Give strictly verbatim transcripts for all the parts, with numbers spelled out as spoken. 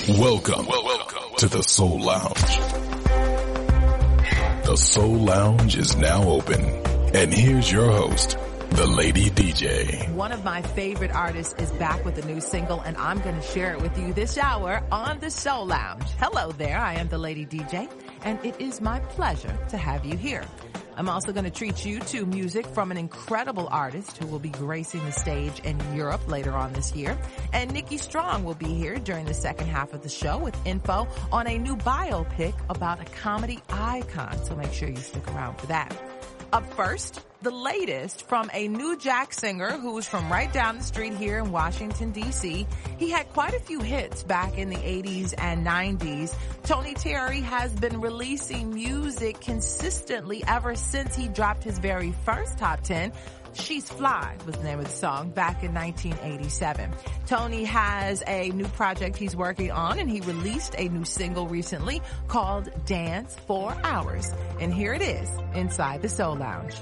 Welcome, welcome to the Soul Lounge. The Soul Lounge is now open. And here's your host, the Lady D J. One of my favorite artists is back with a new single, and I'm going to share it with you this hour on the Soul Lounge. Hello there, I am the Lady D J, and it is my pleasure to have you here. I'm also going to treat you to music from an incredible artist who will be gracing the stage in Europe later on this year. And Nikki Strong will be here during the second half of the show with info on a new biopic about a comedy icon. So make sure you stick around for that. Up first, the latest from a new Jack singer who's from right down the street here in Washington, D C. He had quite a few hits back in the eighties and nineties. Tony Terry has been releasing music consistently ever since he dropped his very first top ten. She's Fly was the name of the song back in nineteen eighty-seven. Tony has a new project he's working on, and he released a new single recently called Dance for Hours. And here it is inside the Soul Lounge.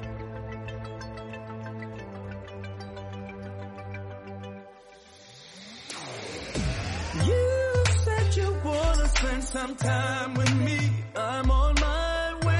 You said you wanna spend some time with me. I'm on my way.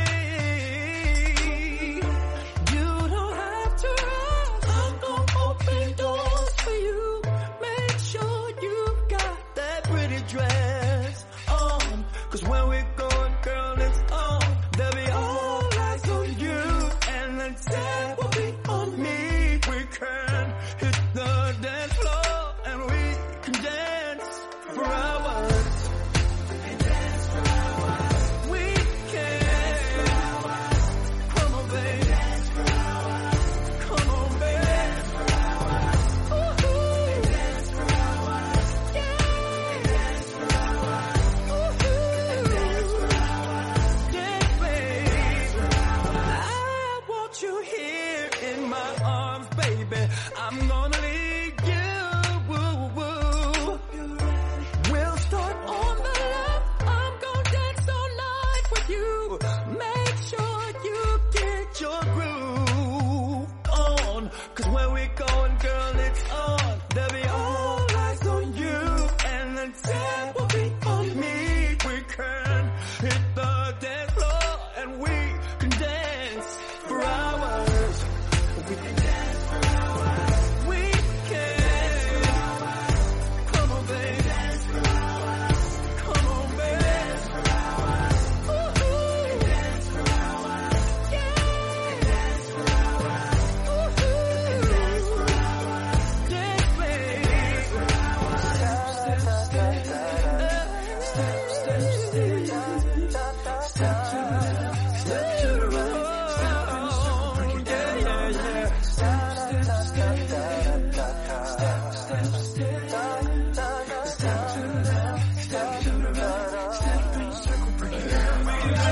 You don't have to rush. I'm gonna open doors for you. Make sure you've got that pretty dress on. Cause when we're going, girl, it's on. There'll be all eyes on you. And the tap will be on me. We can hit the dance floor and we can dance for hours. We can dance for hours. We can. Come on, baby. Dance for hours. Come on, baby. Dance for hours. Ooh. Dance for hours. Yeah. Dance for hours. Ooh. Dance for hours. Yeah, baby. I want you here in my arms, baby. I'm gonna lead you. Woo, woo. We'll start on the left. I'm gonna dance all night with you. Make sure you get your groove on. Cause when we going, girl, it's on. There'll be all eyes on you. And the tap will be on me. We can hit the dance floor and we can dance for hours. We can dance for hours. We can. Come on, baby. Dance for hours. Come on, baby. Dance for hours. Ooh. Dance for hours. Yeah. Dance for hours. Ooh. Dance for hours. Yes, baby. Step, step, step, step, step, step, step, step to the left, step to the right, step in a circle, break it down, yeah, yeah. Step, step, step, step, step, step, step, step to the left, step to the right, step in a circle, break it down. We can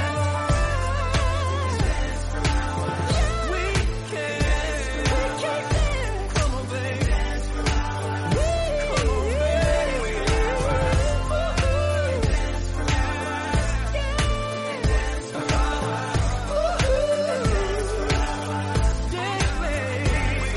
dance for hours. We can. We can dance. Come on, baby. Dance for hours. Come on, baby. Dance for hours. Yeah. Dance for hours. Dance for hours. Yeah, baby.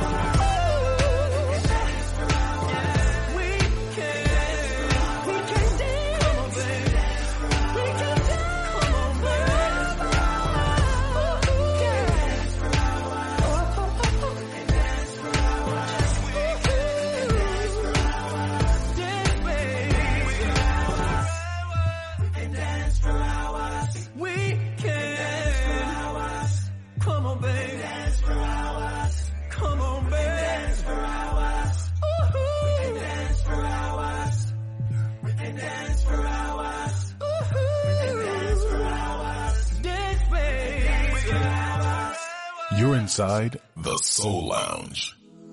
Dance for hours. We can. We can dance. Come on, baby. We can dance. Come on, baby. Dance for hours. Dance for hours. Dance for hours. Dance for hours. Yeah, baby. We can dance for hours. We can dance for hours. Come on, baby. Dance for hours. Come on, baby. Dance for hours. We can dance for hours. We can dance for hours. We can dance for hours. Dance, baby. You're inside the Soul Lounge.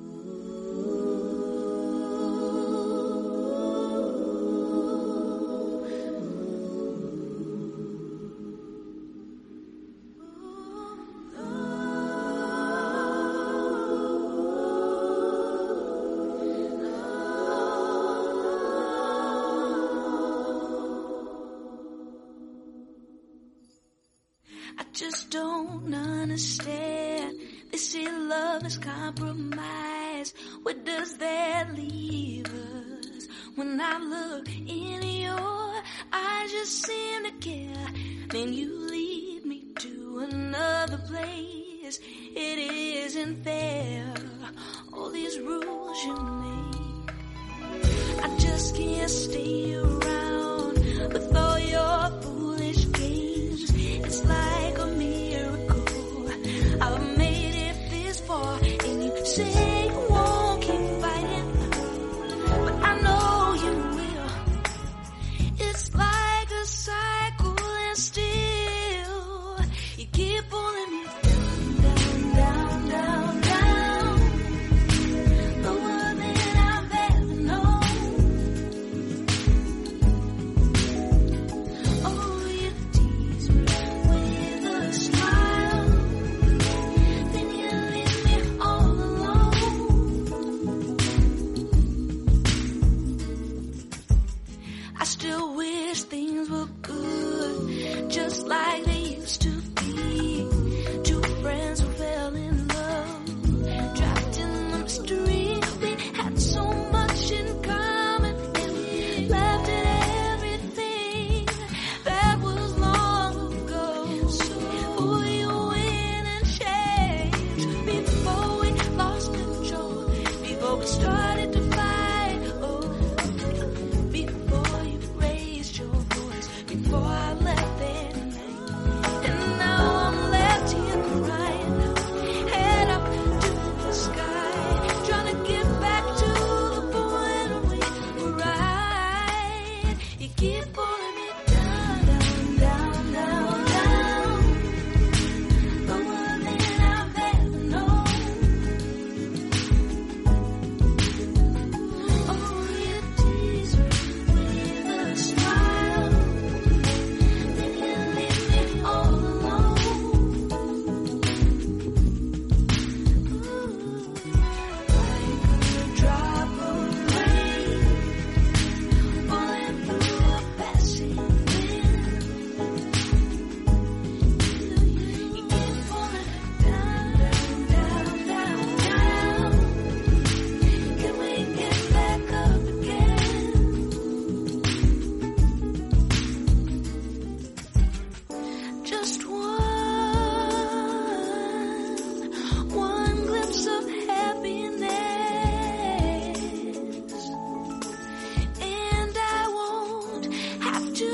I just don't understand. They say love is compromise. Where does that leave us? When I look in your eyes, you seem to care. Then you lead me to another place. It isn't fair, all these rules you made. I just can't stay around with all your foolish games. It's like a miracle I've made it this far, and you say you won't keep fighting, but I know you will. It's like a cycle, and still you keep pulling me down, down, down, down, lower than I've ever known. Oh, you tease me with a smile, then you leave me all alone. I still wish things were good, just like they used to be. Two friends who fell in love, trapped in the mystery. They had so much in common, and we left at everything that was long ago. So you win and change before we lost control, before we started to fight. Oh, before you raised your voice, before I left that night. And now I'm left here crying, head up to the sky, trying to get back to the point where we were right. You keep pulling me down, down, down, down, down, lower than I've ever known. Oh, you tease me with a smile, then you leave me all alone. Ooh, like a drop of rain falling through a passing wind. You keep falling down, down, down, down. Can we get back up again? Just one, one glimpse of happiness, and I won't have to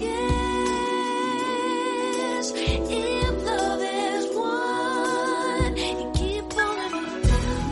guess. If love is one, you keep pulling me down.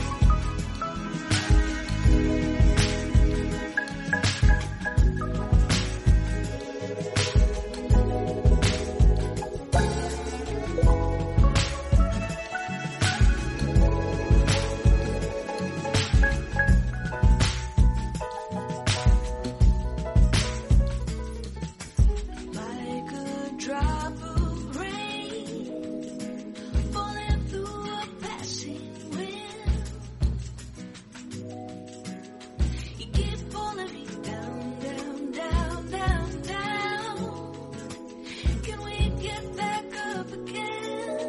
Like a drop of rain falling through a passing wind. You keep pulling me down, down, down, down, down. Can we get back up again?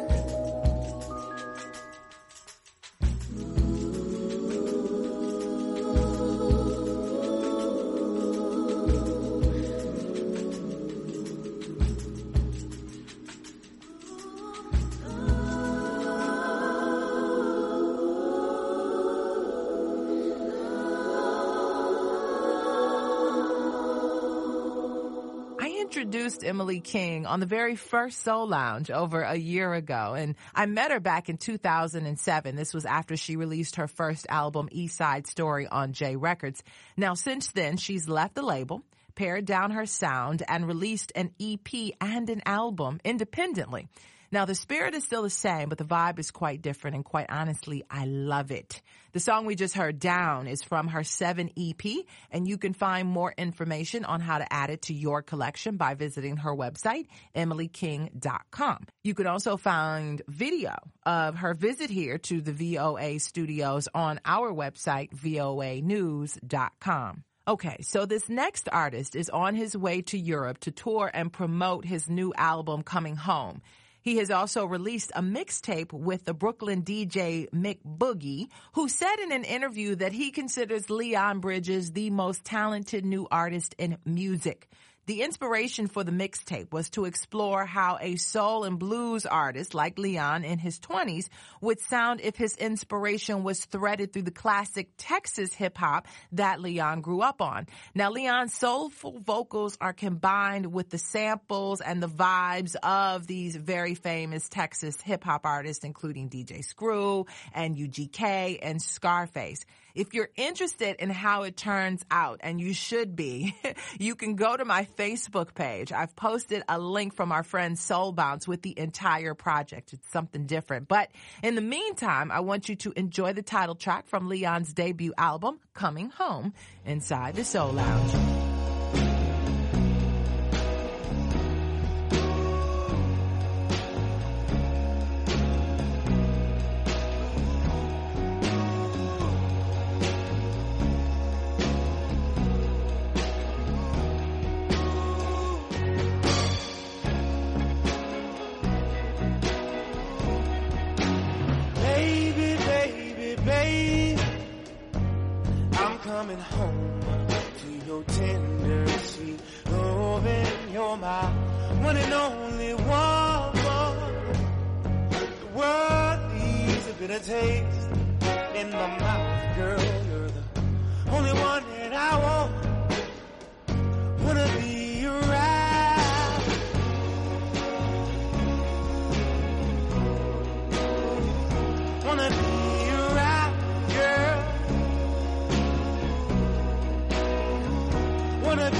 I introduced Emily King on the very first Soul Lounge over a year ago, and I met her back in two thousand seven. This was after she released her first album, East Side Story, on J Records. Now, since then, she's left the label, pared down her sound, and released an E P and an album independently. Now, the spirit is still the same, but the vibe is quite different, and quite honestly, I love it. The song we just heard, Down, is from her seven E P, and you can find more information on how to add it to your collection by visiting her website, emily king dot com. You can also find video of her visit here to the V O A studios on our website, V O A news dot com. Okay, so this next artist is on his way to Europe to tour and promote his new album, Coming Home. He has also released a mixtape with the Brooklyn D J Mick Boogie, who said in an interview that he considers Leon Bridges the most talented new artist in music. The inspiration for the mixtape was to explore how a soul and blues artist like Leon in his twenties would sound if his inspiration was threaded through the classic Texas hip-hop that Leon grew up on. Now, Leon's soulful vocals are combined with the samples and the vibes of these very famous Texas hip-hop artists, including D J Screw and U G K and Scarface. If you're interested in how it turns out, and you should be, you can go to my Facebook page. I've posted a link from our friend Soul Bounce with the entire project. It's something different. But in the meantime, I want you to enjoy the title track from Leon's debut album, Coming Home, inside the Soul Lounge. Coming home to your tender, sweet loving. You're my one and only one. The world leaves a bitter taste in my mouth, girl. You're the only one that I want. Wanna be around. Wanna be around, girl. Wanna be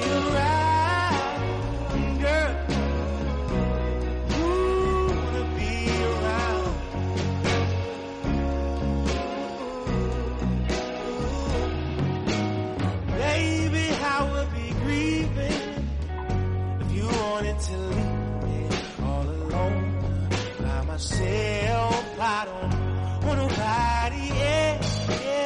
around, girl. Ooh, wanna be around. Baby, I would be grieving if you wanted to leave me all alone by myself. I don't want nobody else.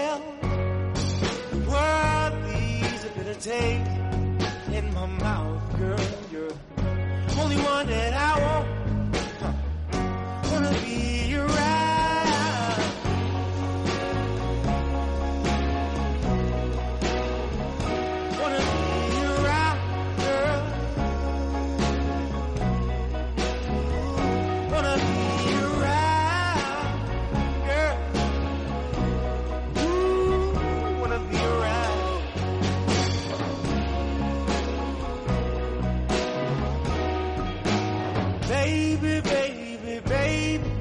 The world leaves a bitter taste in my mouth, girl. You're the only one that I want. Huh. Wanna be around. Wanna be around, girl. Wanna be around, girl. Ooh, wanna be around. Baby, baby, baby,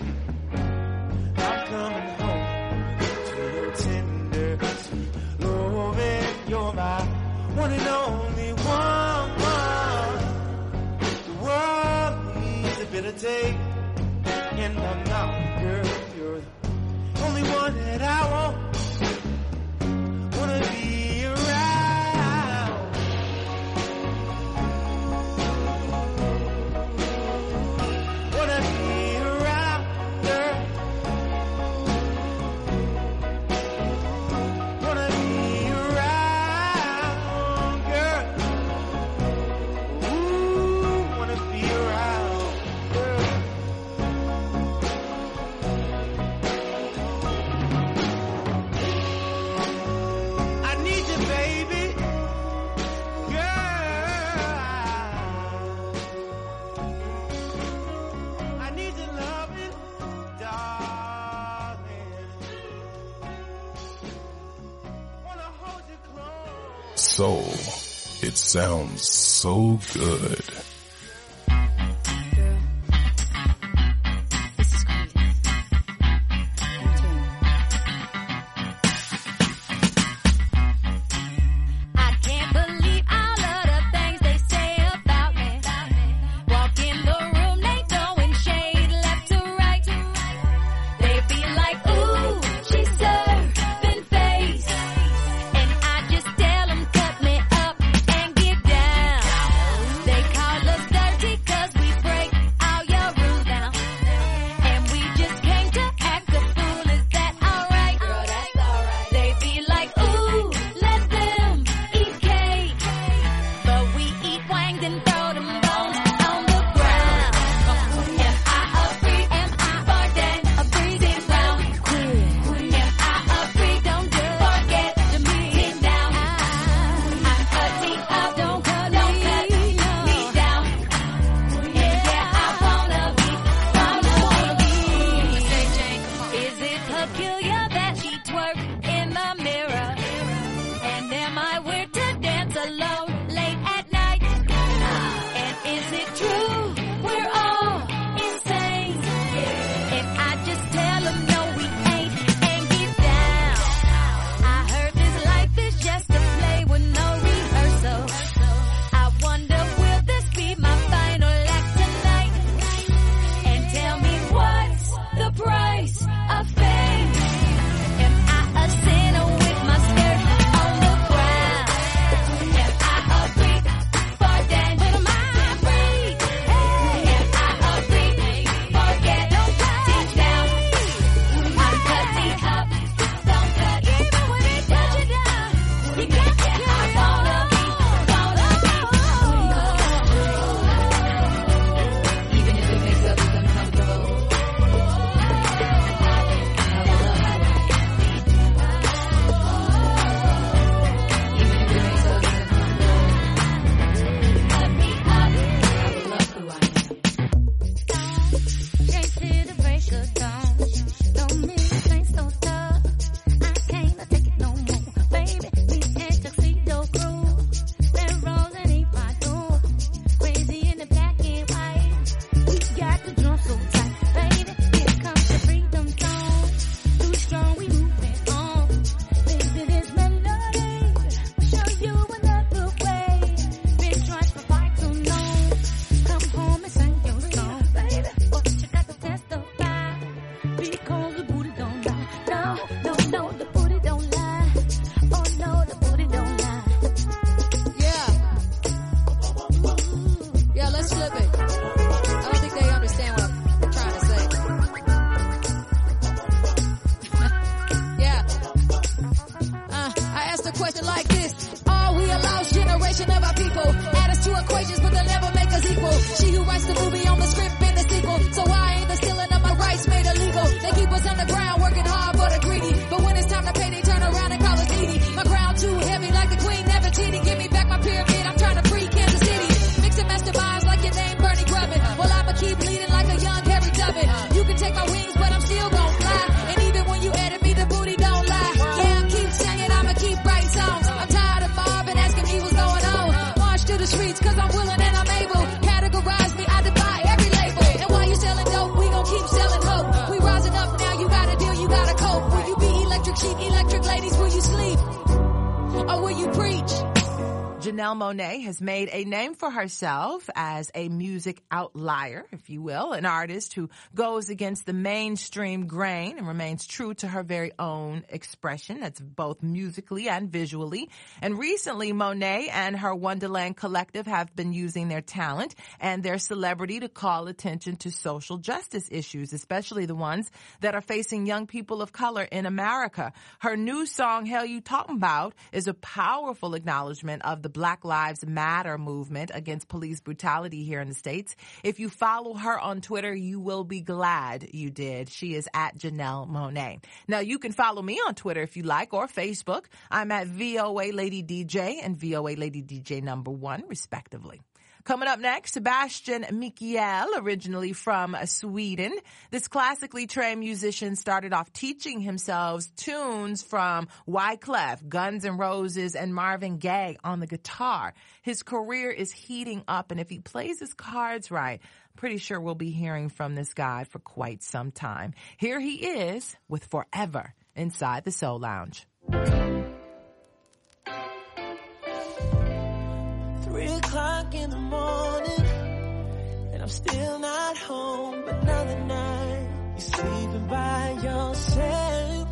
I'm coming home to your tender, sweet loving. You're my one and only one. The world needs a bitter taste in my mouth, girl. You're the only one that I want. Wanna be around. Wanna be around, girl. Wanna be around, girl. Ooh, wanna be around, girl. I need you, baby, girl. I need your loving, darling. Wanna hold you close. Soul. It sounds so good. This is crazy. I can't believe all of the things they say about me. Walk in the room, they throwing shade left to right. They be like, ooh, she's serving face. And I just tell them, cut me up and get down. They call alone late at night. And is it true we're all insane? And I just tell them no, we ain't, and get down. I heard this life is just a play with no rehearsal. I wonder, will this be my final act tonight? And tell me, what's the price of fame? Am I a sinner with my skirt on the ground? Am I a freak for dance? But am I a freak? Am I a freak for get deep down? I'm cutting up, don't cut. Even when they touch you down, you got to I wanna be, wanna be. Even if it makes others uncomfortable. Can't see the break of dawn. No minutes ain't so tough. I can't take it no more, baby. Me and Tuxedo Crew, they're rolling in my door. Crazy in the black and white. We got the drum so tight, baby. Here comes the freedom song. Too strong, we moving on. Baby, this melody will show you another way. Been trying for far too long. Come home and sing your song, baby. But you got to testify, because the booty don't lie. No, no, no, the booty don't lie. Oh no, the booty don't lie. Yeah. Yeah, let's flip it. I don't think they understand what I'm trying to say. Yeah. Uh, I asked a question like this. Are we a lost generation of our people? Add us to equations, but they'll never make us equal. She who writes the movie on the script in the sequel. So why ain't the stealing of my rights made illegal? They keep us underground, working hard for the greedy. But when it's time to pay, they turn around and call us needy. My crown too heavy, like the queen Nefertiti. Give me back my pyramid, I'm trying to free Kansas City. Mix and master minds like your name Bernie Grubbin. Well, I'ma keep leading like a young Harry Dubbin. You can take my wings, but I'm still gon' fly. And even when you edit me, the booty don't lie. Yeah, I'm keep singing, I'ma keep writing songs. I'm tired of Marvin asking me what's going on. March to the streets, cause I'm willing and I'm able. Categorize me, I defy every label. And while you selling dope, we gon' keep selling hope. We rising up now, you gotta deal, you gotta cope. Will you be electric chic, electric ladies, will you sleep? Or will you preach? Janelle Monáe has made a name for herself as a music outlier, if you will, an artist who goes against the mainstream grain and remains true to her very own expression. That's both musically and visually. And recently, Monáe and her Wonderland Collective have been using their talent and their celebrity to call attention to social justice issues, especially the ones that are facing young people of color in America. Her new song, Hell You Talking About, is a powerful acknowledgement of the Black Lives Matter movement against police brutality here in the States. If you follow her on Twitter, you will be glad you did. She is at Janelle Monáe. Now, you can follow me on Twitter if you like, or Facebook. I'm at V O A Lady D J and V O A Lady D J number one, respectively. Coming up next, Sebastian Mikael, originally from Sweden. This classically trained musician started off teaching himself tunes from Wyclef, Guns N' Roses, and Marvin Gaye on the guitar. His career is heating up, and if he plays his cards right, I'm pretty sure we'll be hearing from this guy for quite some time. Here he is with Forever inside the Soul Lounge. Three o'clock in the morning, and I'm still not home. But another night, you're sleeping by yourself.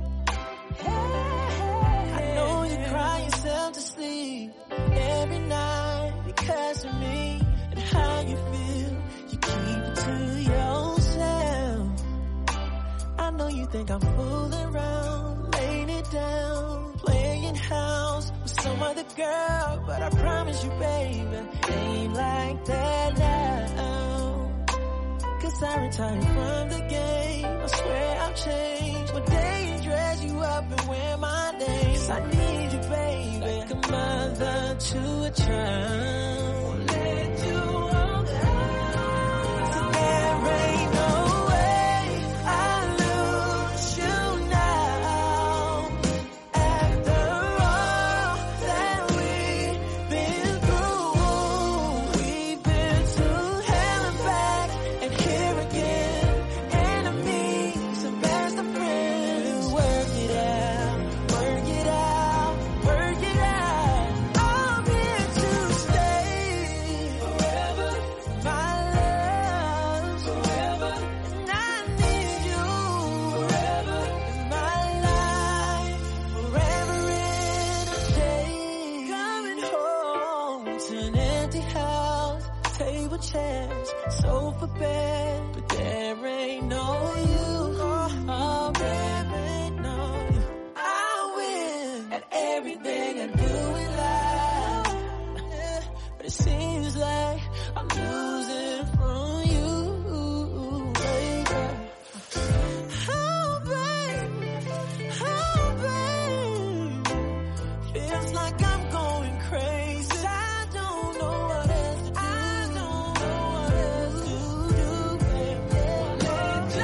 I know you cry yourself to sleep every night because of me and how you feel. You keep it to yourself. I know you think I'm fooling around, laying it down, playing house with some other girl, but I promise you, baby, ain't like that now. Cause I retired from the game, I swear I'll change. One day and dress you up and wear my name. Cause I need you, baby, like a mother to a child. Won't let you walk out. So there ain't no way I lose you now. After all that we Marble chairs, sofa bed, but there ain't no you. Oh, there ain't no you. I win at everything I do in life, but it seems like I'm losing from you, baby. Oh, baby, oh, baby, feels like I'm going crazy. I don't know what else to do. I don't know what else to do, baby. That's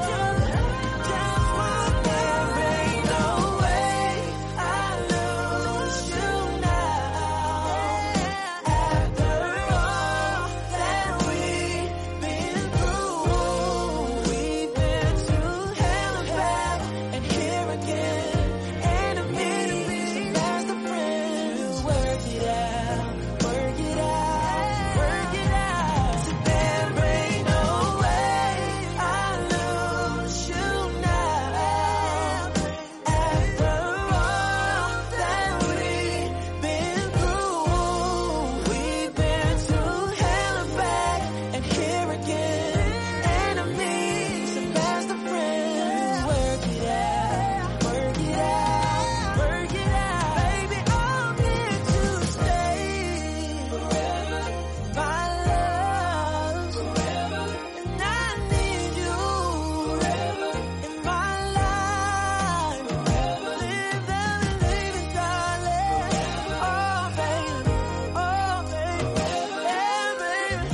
why there ain't no way I lose you now. After all that we've been through, we've been through hell and back and here again. Enemies, that's the friends. Work it out, work it out, work it out. So there ain't no way I lose you now. After all that we've been through, we've been through hell and back and here again. Enemies and best of friends. Work it out, work it out, work it out. Baby, I'm here to stay forever. My love forever, and I need you forever in my life. Forever, live that baby, darling. Oh baby, oh baby, yeah, baby.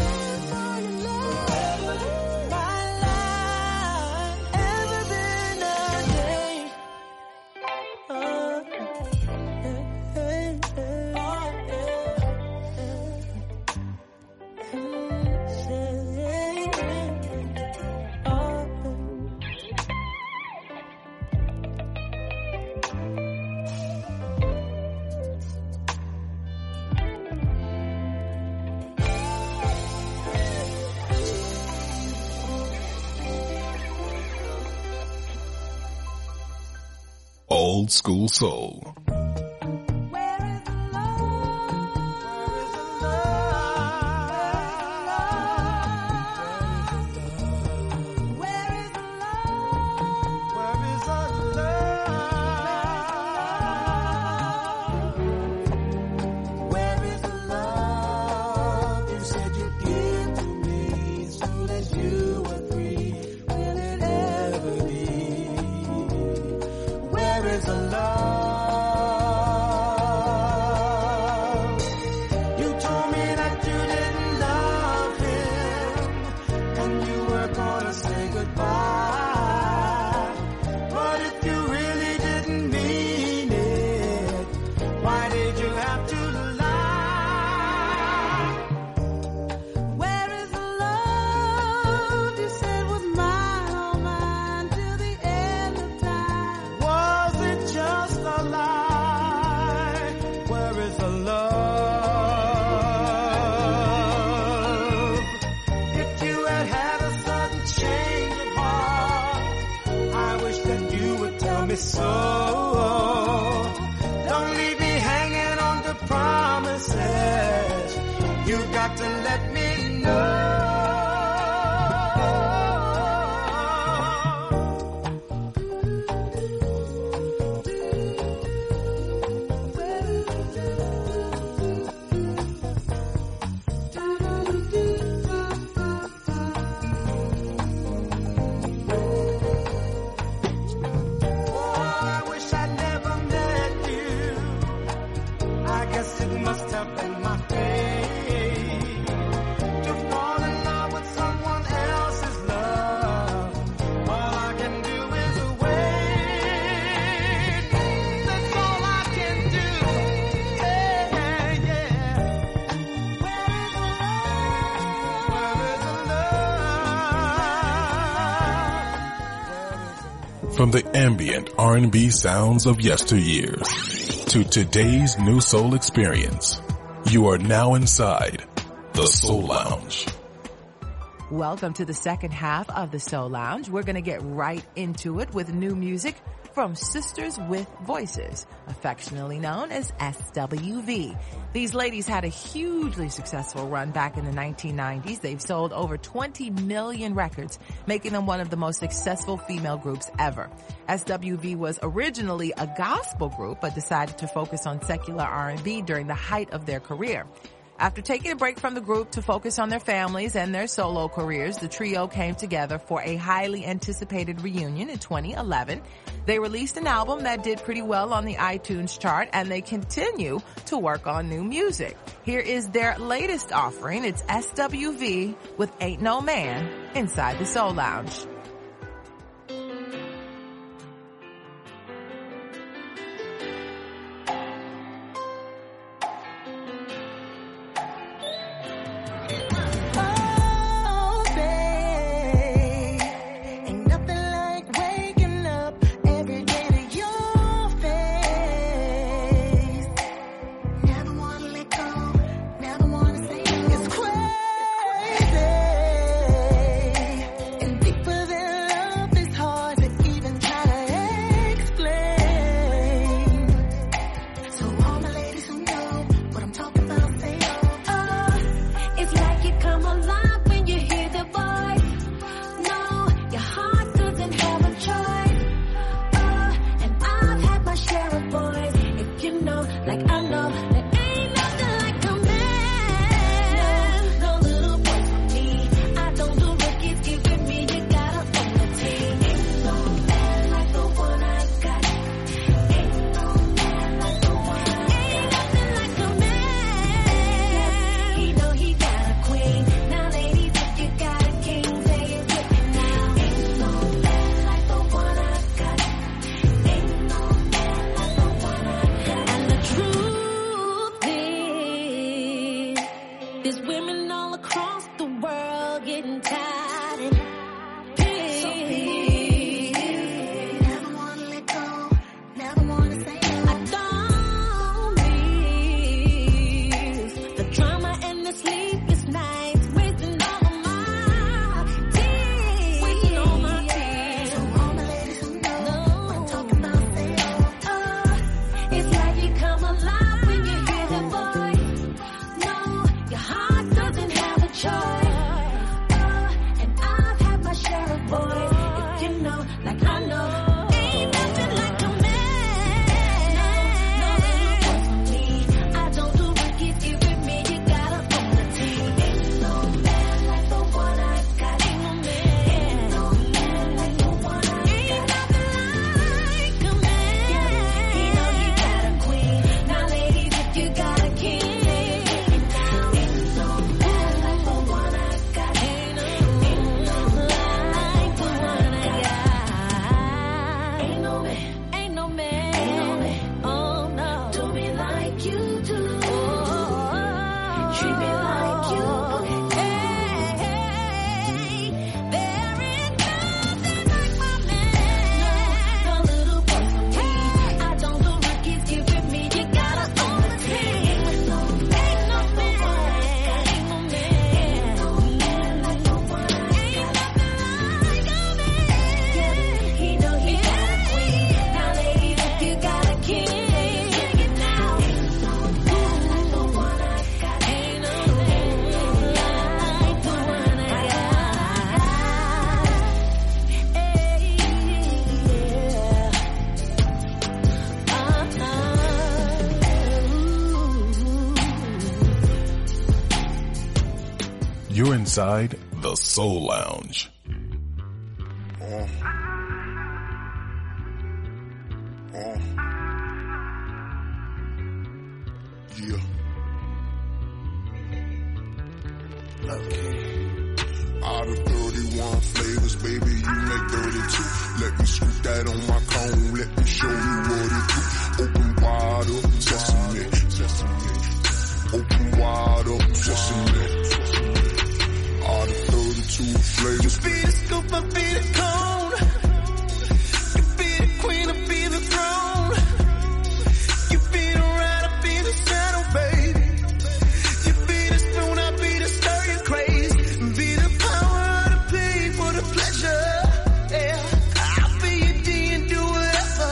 My life, ever been a day. Oh, hey, hey, hey, oh, yeah. Oh, Old School Soul. Where is the love you said you'd give to me as soon as you were free? Will it ever be? Where is the love? You told me that you didn't love him and you were gonna say goodbye. But if you really didn't mean it, why did you have to lie? Where is the love you said was mine, oh mine, till the end of time? Was it just a lie? Where is the love? If you had had a sudden change of heart, I wish that you would tell me so. Don't leave me hanging on to promises. You got to let me know. Oh, I wish I never met you. I guess it must have been my fate to fall in love with someone else's love. All I can do is wait. That's all I can do. Yeah, yeah. Where is the love? Where is the love? From the ambient R and B sounds of yesteryears to today's new soul experience, you are now inside the Soul Lounge. Welcome to the second half of the Soul Lounge. We're going to get right into it with new music from Sisters with Voices, affectionately known as S W V. These ladies had a hugely successful run back in the nineteen nineties. They've sold over twenty million records, making them one of the most successful female groups ever. S W V was originally a gospel group, but decided to focus on secular R and B during the height of their career. After taking a break from the group to focus on their families and their solo careers, the trio came together for a highly anticipated reunion in twenty eleven. They released an album that did pretty well on the iTunes chart, and they continue to work on new music. Here is their latest offering. It's S W V with Ain't No Man inside the Soul Lounge. You're inside the Soul Lounge. Uh, uh, yeah. Okay. Out of thirty-one flavors, baby, you make thirty-two. Let me scoop that on my cone. Let me show you what it do. Open wide up, sesame, sesame. Open wide up, sesame. Out of thirty-two flavors. You be the scoop, I be the cone. You be the queen, I be the throne. You be the ride, I be the saddle, baby. You be the spoon, I be the stir, you crazy. Be the power of the pay for the pleasure. Yeah, I'll be your D and do whatever.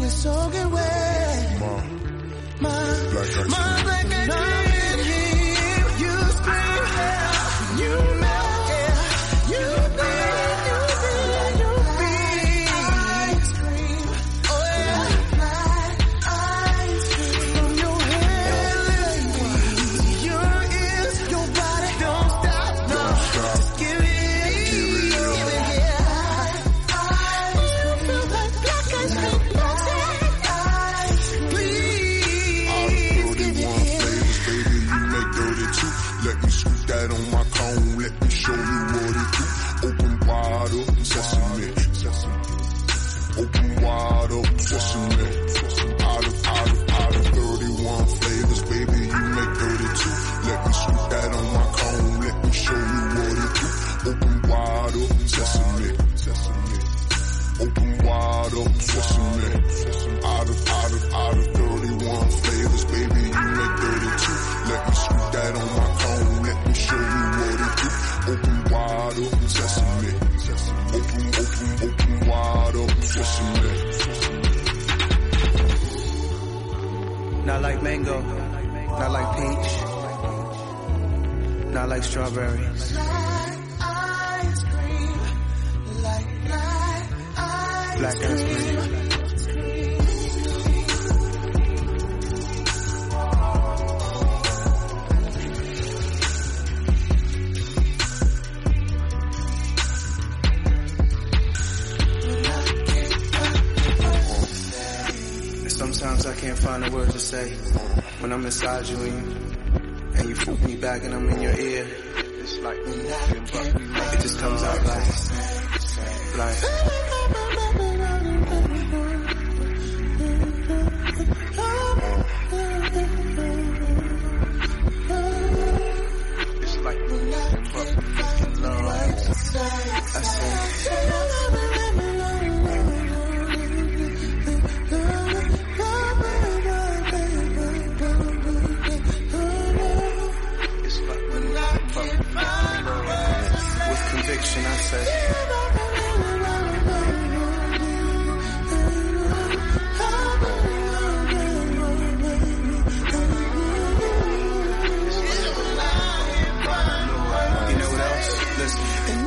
is soaking wet. My, my, my black and cream. You scream, yeah. You know, yeah. You feel, you feel, you feel. Ice cream. Oh yeah. Black ice cream. From your head, lady, your ears, your body, don't stop, no. Just give it, give it, yeah. You feel like black ice cream, black ice cream. Please give it here. Let me scoop that on my cone. Let me show you what it do. Open wide up, sesame. Open wide up, sesame. Out of, out of, out of thirty-one flavors, baby, you make thirty-two. Let me scoop that on my cone. Let me show you what it do. Open wide up, sesame. Open wide up, sesame. Out of, out of, out of thirty-one flavors, baby, you make thirty-two. Let me scoop that on my cone. Let me show you what it do. Open wide up, sesame. Open, open, open wide up, sesame. Not like mango, not like peach, not like strawberries. Black ice cream. Like black ice Black ice cream. Sometimes I can't find the words to say when I'm inside you and, and you fool me back and I'm in your ear. It's like it just comes out like like. It's like love. I say. Conviction, I say. You know what else? Listen.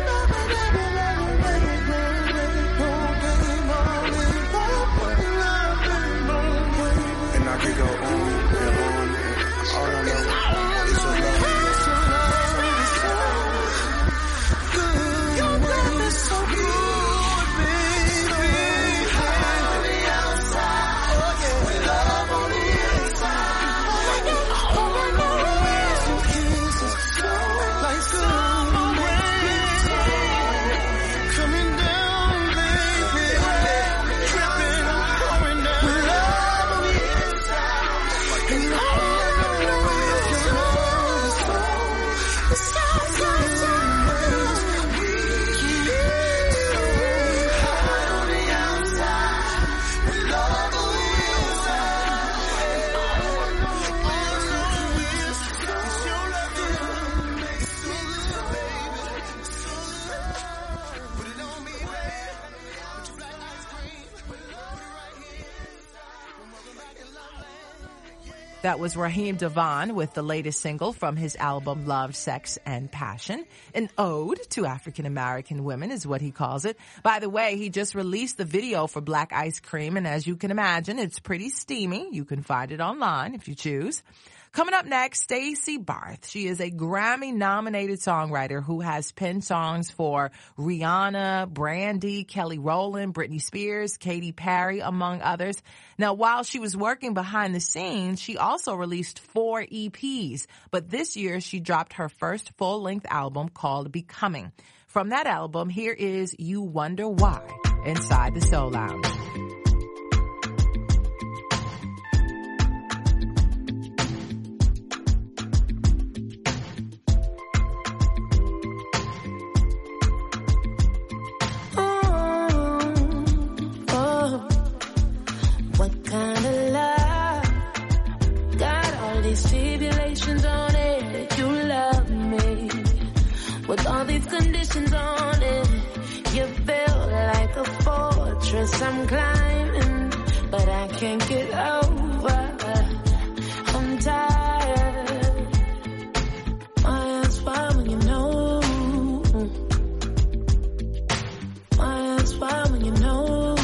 And I could go on and on and all I know is your love. That was Raheem DeVaughn with the latest single from his album Love, Sex, and Passion. An ode to African-American women is what he calls it. By the way, he just released the video for Black Ice Cream, and as you can imagine, it's pretty steamy. You can find it online if you choose. Coming up next, Stacey Barth. She is a Grammy-nominated songwriter who has penned songs for Rihanna, Brandy, Kelly Rowland, Britney Spears, Katy Perry, among others. Now, while she was working behind the scenes, she also released four E Ps. But this year, she dropped her first full-length album called Becoming. From that album, here is You Wonder Why inside the Soul Lounge. I'm climbing, but I can't get over. I'm tired. My hands fire when you know. My hands fire when you know.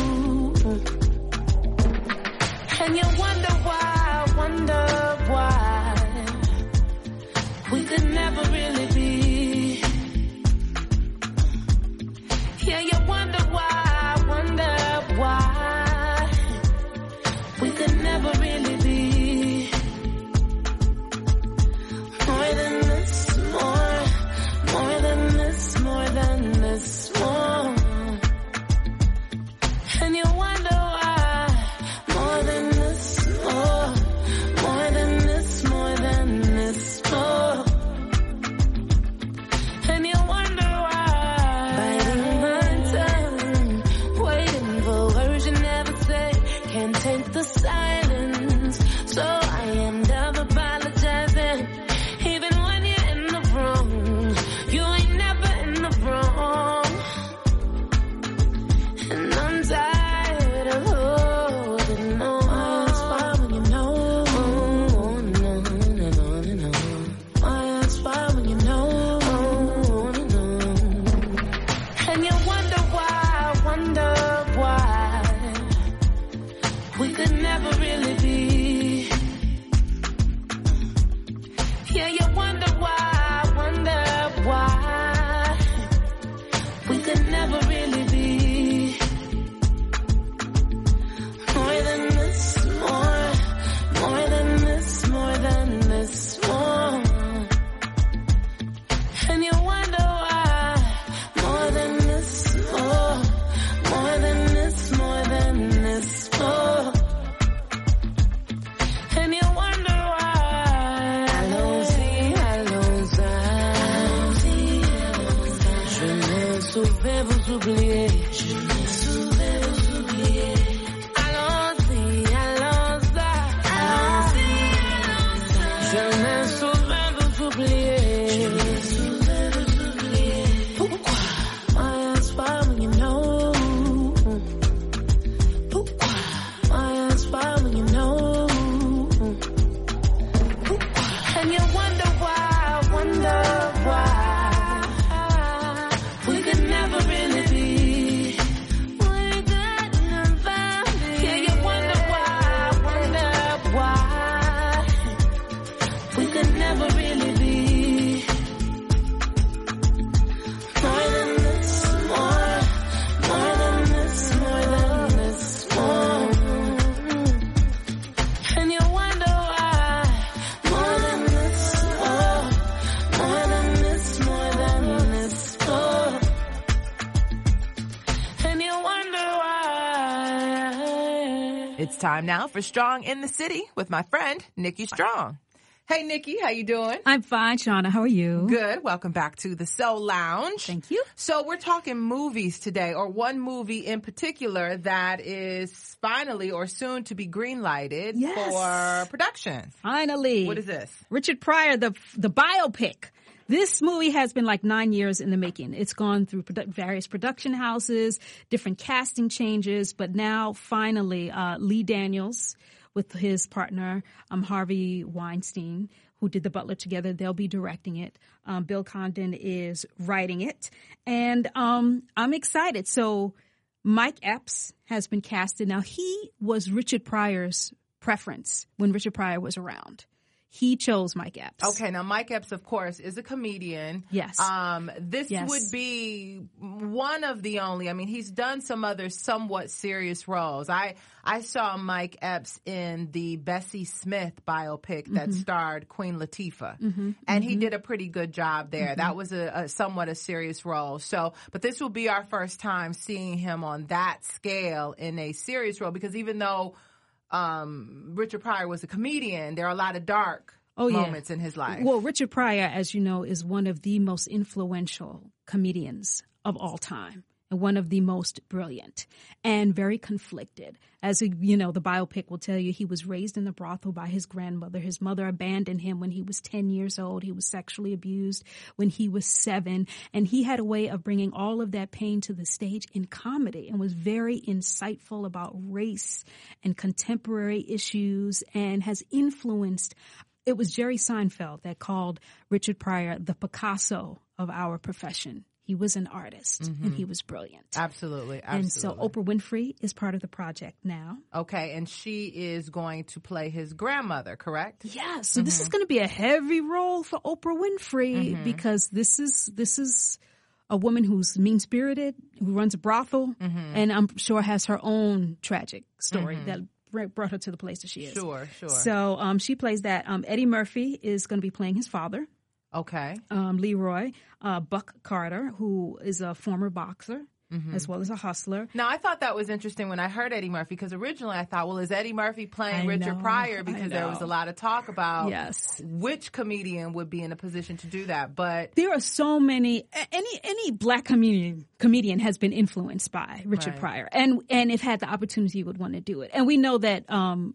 And you wonder why, wonder why we could never really be. Yeah, you wonder why, wonder why we could never really be. More than this, more, more than this, more than this, more. And you wonder why, more than this, more, more than this, more than this, more. And you wonder why, biting my tongue, waiting for words you never say, can't take the silence, so I end up apologizing. Even when you're in the wrong, you ain't never in the wrong. And I'm tired of holding on. My hands fire when you know. Oh, no, no, no, no. My hands fire when you know. Oh, no. And you wonder why, wonder why we could never really be. Yeah, you wonder why, wonder why we could never really be. More than this, more, more than this, more than this, more. And you wonder why, more than this, more, more than this, more than this, more. And you wonder why. Allons-y, allons-y. Je ne saurais vous oublier. Je ne saurais vous oublier. Allons-y, allons-y. Allons-y, allons-y. Je ne saurais vous oublier. Je ne saurais vous oublier. Pourquoi? My hands fire when you know. Pourquoi? My hands fire when you know. Pourquoi? And you wonder why, wonder why we could never really be. We could never be. Yeah, you wonder why, wonder why we could never really be. More than this, more, more than this, more than this, more. And you wonder why, more than this, more, more than this, more than this, more. And you wonder why. It's time now for Strong in the City with my friend, Nikki Strong. Hey, Nikki, how you doing? I'm fine, Shauna. How are you? Good. Welcome back to the Soul Lounge. Thank you. So we're talking movies today, or one movie in particular that is finally or soon to be green-lighted Yes. for production. Finally. What is this? Richard Pryor, the the biopic. This movie has been like nine years in the making. It's gone through produ- various production houses, different casting changes, but now finally uh, Lee Daniels with his partner um, Harvey Weinstein, who did The Butler together, they'll be directing it. Um, Bill Condon is writing it. And um, I'm excited. So Mike Epps has been casted. Now, he was Richard Pryor's preference when Richard Pryor was around. He chose Mike Epps. Okay, now Mike Epps, of course, is a comedian. Yes. Um, this Yes. would be one of the only, I mean, he's done some other somewhat serious roles. I I saw Mike Epps in the Bessie Smith biopic that Mm-hmm. starred Queen Latifah. And he did a pretty good job there. That was a, a somewhat a serious role. So, but this will be our first time seeing him on that scale in a serious role, because even though um, Richard Pryor was a comedian, there are a lot of dark Oh, yeah. moments in his life. Well, Richard Pryor, as you know, is one of the most influential comedians of all time. and one of the most brilliant and very conflicted. As you know, the biopic will tell you he was raised in the brothel by his grandmother. His mother abandoned him when he was ten years old. He was sexually abused when he was seven. And he had a way of bringing all of that pain to the stage in comedy and was very insightful about race and contemporary issues and has influenced. It was Jerry Seinfeld that called Richard Pryor the Picasso of our profession. He was an artist, mm-hmm. and he was brilliant. Absolutely, absolutely. And so Oprah Winfrey is part of the project now. Okay, and she is going to play his grandmother, correct? Yeah, so mm-hmm. this is going to be a heavy role for Oprah Winfrey mm-hmm. because this is this is a woman who's mean-spirited, who runs a brothel, mm-hmm. and I'm sure has her own tragic story mm-hmm. that brought her to the place that she is. Sure, sure. So um, she plays that. Um, Eddie Murphy is going to be playing his father. Okay. Um, Leroy, uh, Buck Carter, who is a former boxer mm-hmm. as well as a hustler. Now, I thought that was interesting when I heard Eddie Murphy, because originally I thought, well, is Eddie Murphy playing I Richard know, Pryor? Because there was a lot of talk about yes. which comedian would be in a position to do that. But there are so many. Any any black comedian comedian has been influenced by Richard right. Pryor, and and if had the opportunity, would want to do it. And we know that. Um,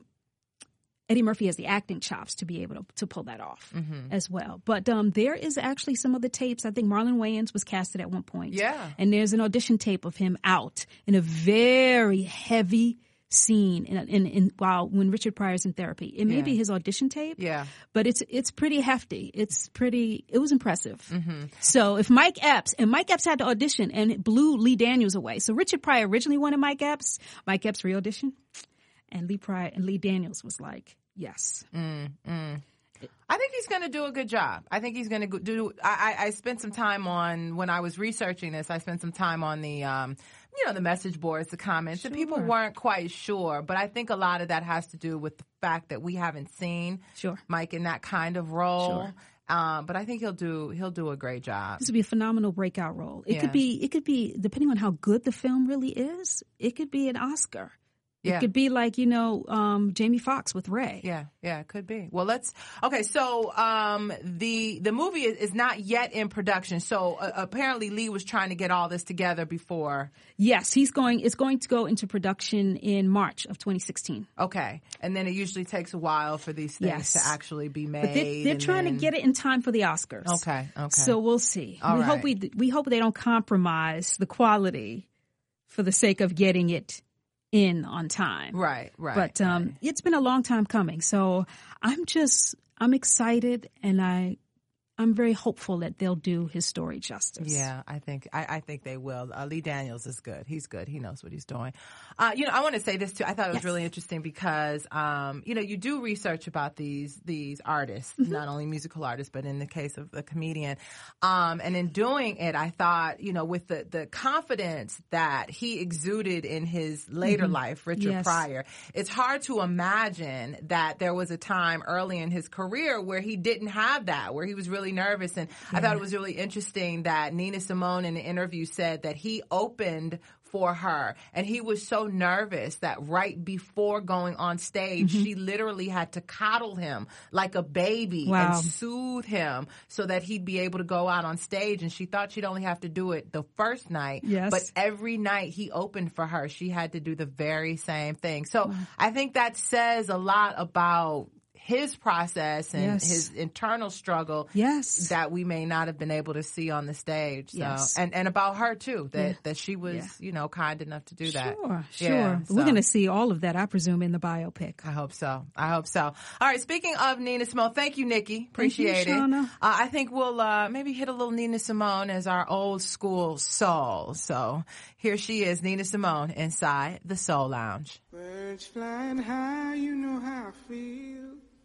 Eddie Murphy has the acting chops to be able to, to pull that off mm-hmm. as well. But um, there is actually some of the tapes. I think Marlon Wayans was casted at one point. Yeah. And there's an audition tape of him out in a very heavy scene in, in, in while when Richard Pryor's in therapy. It may yeah. be his audition tape. Yeah. But it's it's pretty hefty. It's pretty, it was impressive. Mm-hmm. So if Mike Epps, and Mike Epps had to audition and it blew Lee Daniels away. So Richard Pryor originally wanted Mike Epps. Mike Epps re-auditioned. And Lee Pryor and Lee Daniels was like, yes. Mm, mm. I think he's going to do a good job. I think he's going to do. I, I, I spent some time on when I was researching this. I spent some time on the, um, you know, the message boards, the comments, sure. and people weren't quite sure. But I think a lot of that has to do with the fact that we haven't seen sure. Mike in that kind of role. Sure. Um, but I think he'll do he'll do a great job. This would be a phenomenal breakout role. It yeah. could be it could be depending on how good the film really is. It could be an Oscar. Yeah. It could be like, you know, um, Jamie Foxx with Ray. Yeah, yeah, it could be. Well, let's, okay, so um, the the movie is, is not yet in production. So uh, apparently Lee was trying to get all this together before. Yes, he's going, it's going to go into production in March of twenty sixteen. Okay. And then it usually takes a while for these things yes. to actually be made. But they're, they're trying then... to get it in time for the Oscars. Okay, okay. So we'll see. All we right. hope we, we hope they don't compromise the quality for the sake of getting it in on time. Right, right. But um, right. it's been a long time coming. So I'm just, I'm excited and I, I'm very hopeful that they'll do his story justice. Yeah, I think I, I think they will. Uh, Lee Daniels is good. He's good. He knows what he's doing. Uh, you know, I want to say this too. I thought it was yes. really interesting because, um, you know, you do research about these these artists, mm-hmm. not only musical artists, but in the case of the comedian. Um, and in doing it, I thought, you know, with the, the confidence that he exuded in his later mm-hmm. life, Richard yes. Pryor, it's hard to imagine that there was a time early in his career where he didn't have that, where he was really nervous. And yeah. I thought it was really interesting that Nina Simone in the interview said that he opened for her and he was so nervous that right before going on stage, mm-hmm. she literally had to coddle him like a baby wow. and soothe him so that he'd be able to go out on stage. And she thought she'd only have to do it the first night, yes. but every night he opened for her, she had to do the very same thing. So mm-hmm. I think that says a lot about his process and yes. his internal struggle yes. that we may not have been able to see on the stage. So, yes. and, and about her too, that, yeah. that she was, yeah. you know, kind enough to do that. Sure, sure. Yeah, so. We're going to see all of that, I presume, in the biopic. I hope so. I hope so. All right. Speaking of Nina Simone, thank you, Nikki. Appreciate you, it. Shauna. Uh, I think we'll uh, maybe hit a little Nina Simone as our old school soul. So here she is, Nina Simone, inside the Soul Lounge. Birds flying high, you know how I feel.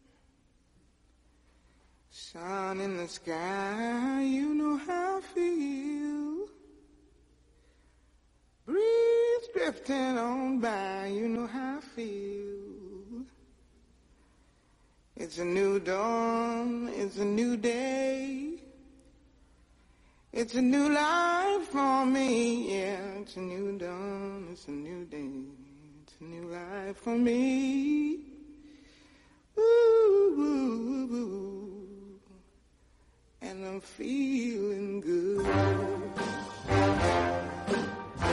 Sun in the sky, you know how I feel. Breeze drifting on by, you know how I feel. It's a new dawn, it's a new day. It's a new life for me, yeah. It's a new dawn, it's a new day. It's a new life for me. Ooh, ooh, ooh. And I'm feeling good.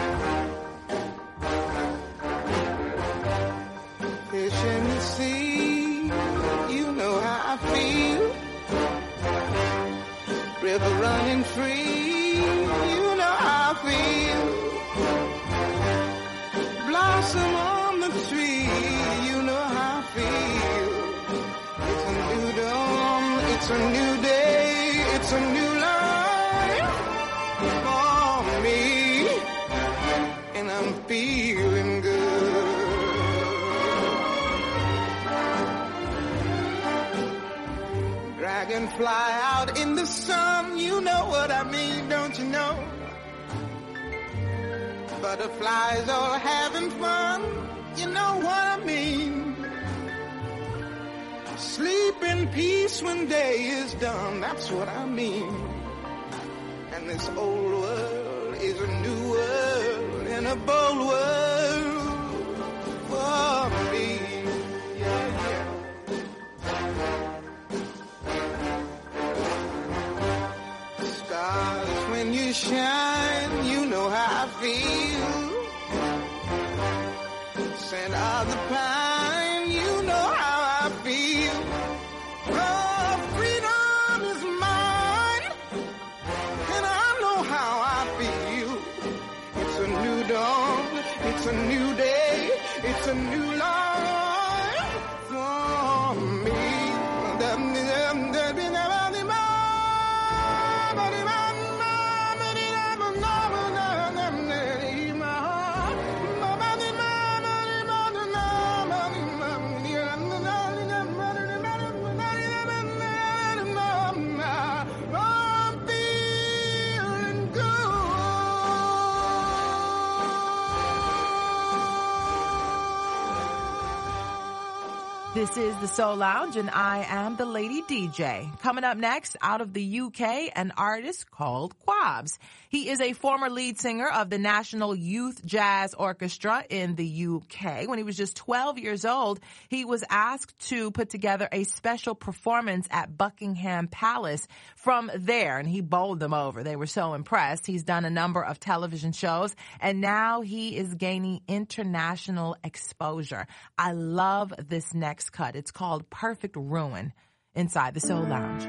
It's a new life for me, and I'm feeling good. Dragonfly out in the sun, you know what I mean, don't you know? Butterflies all having fun, you know what I mean. Sleep in peace when day is done, that's what I mean. And this old world is a new world and a bold world for me. Yeah, yeah. Stars, when you shine, you know how I feel. Scent of the pine, you know how I feel. Oh, freedom is mine, and I know how I feel. It's a new dawn, it's a new day, it's a new life for me. This is the Soul Lounge, and I am the Lady D J. Coming up next, out of the U K, an artist called Quabs. He is a former lead singer of the National Youth Jazz Orchestra in the U K. When he was just twelve years old, he was asked to put together a special performance at Buckingham Palace from there, and he bowled them over. They were so impressed. He's done a number of television shows, and now he is gaining international exposure. I love this next cut. It's called Perfect Ruin inside the Soul Lounge.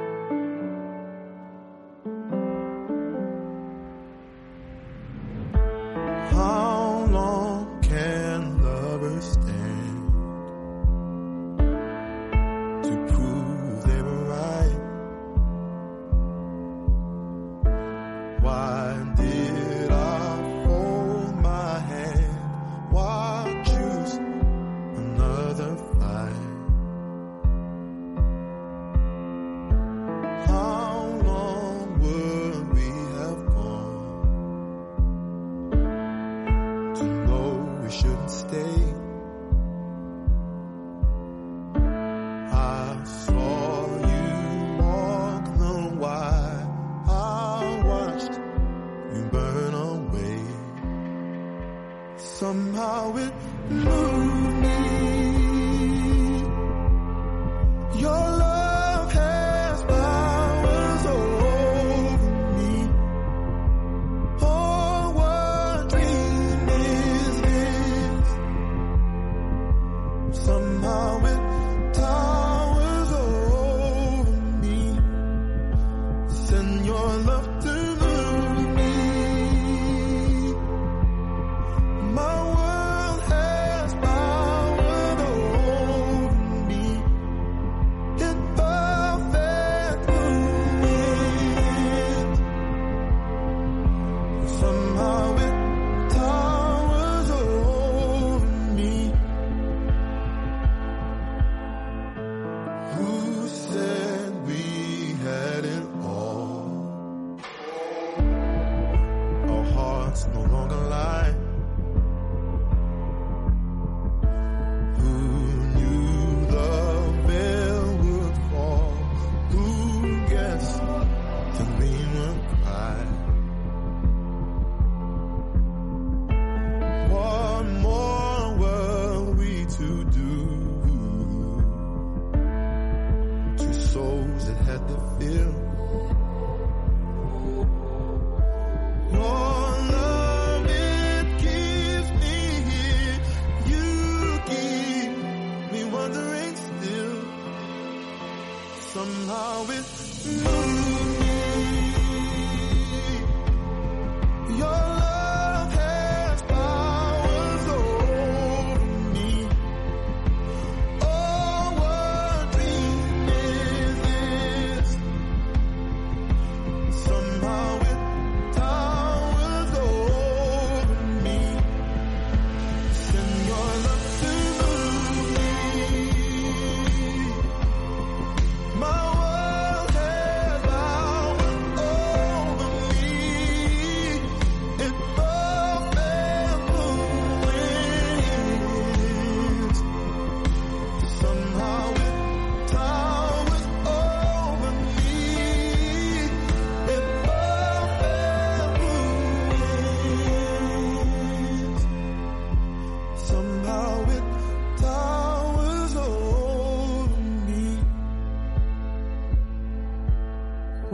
How long can lovers stand to prove they were right? Why did I hold my hand? Why choose another fight? How long would we have gone to know we shouldn't stay? I saw you walk the while I watched you burn away. Somehow it moved me. Your love has powers over me. Oh, what dream is this? Somehow it towers over me. Send your love to move me. My world has power over me. It perfect ruin. Somehow it towers over me. Who said we had it all? Our hearts no longer lie. Who knew the veil would fall? Who guessed the rain would cry? What more were we to do? Two souls that had to feel. Your love, it keeps me here. You keep me wondering still. Somehow it moved me. Your love has powers over me. Oh, what dream is this?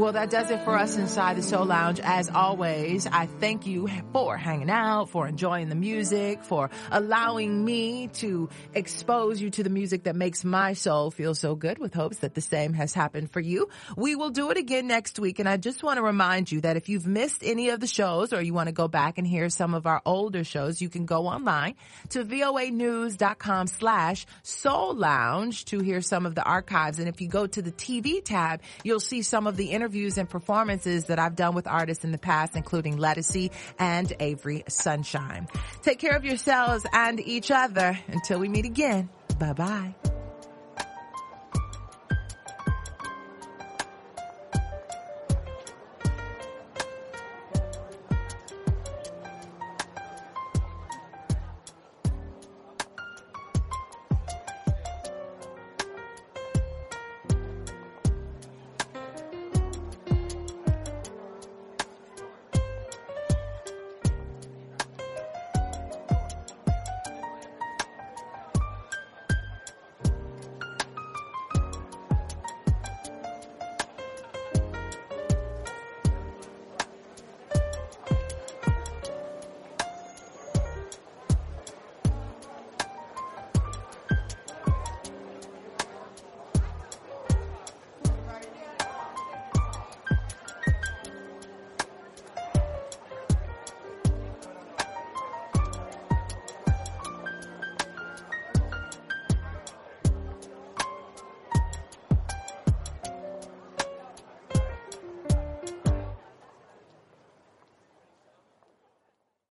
Well, that does it for us inside the Soul Lounge. As always, I thank you for hanging out, for enjoying the music, for allowing me to expose you to the music that makes my soul feel so good, with hopes that the same has happened for you. We will do it again next week. And I just want to remind you that if you've missed any of the shows or you want to go back and hear some of our older shows, you can go online to voanews.com slash soul lounge to hear some of the archives. And if you go to the T V tab, you'll see some of the interviews interviews and performances that I've done with artists in the past, including Lettucey and Avery Sunshine. Take care of yourselves and each other until we meet again. Bye-bye.